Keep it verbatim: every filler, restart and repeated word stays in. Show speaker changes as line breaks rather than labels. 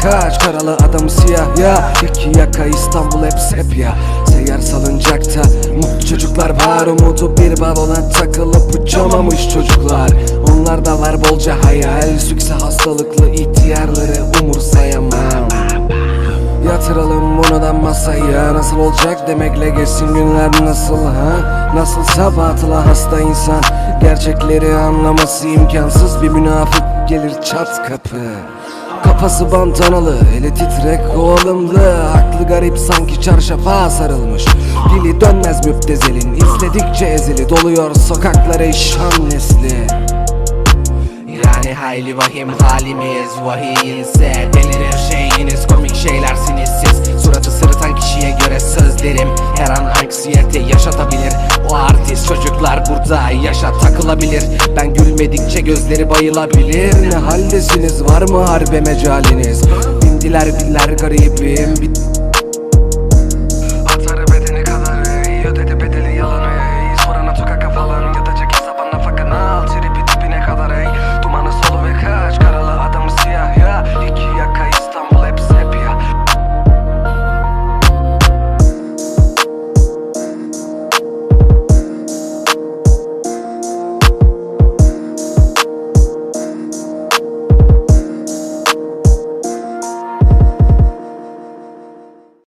kaç karalı adam siyah ya. İki yaka İstanbul hep sepya. Seyyar salıncakta mutlu çocuklar var. Umudu bir balona takılıp uçamamış çocuklar. Onlarda var bolca hayal. Sükse hastalıklı ihtiyarları umursayamam. Yatıralım bunu da masaya. Nasıl olacak demekle geçsin günler nasıl ha? Nasılsa batıla hasta insan. Gerçekleri anlaması imkansız. Bir münafık gelir çat kapı. Kafası bantanalı, eli titrek o alımlı. Aklı garip sanki çarşafa sarılmış. Dili dönmez müptezelin, izledikçe ezili. Doluyor sokakları şan nesli.
Yani hayli vahim halimiz vahiyinse delirir şeyiniz, komik şeylersiniz siz. Suratı sırıtan kişiye göre sözlerim her an anksiyete yaşatabilir. O artist çocuklar burada yaşa takılabilir. Ben gülmedikçe gözleri bayılabilir.
Ne haldesiniz, var mı harbe mecaliniz? Bindiler biller garibim.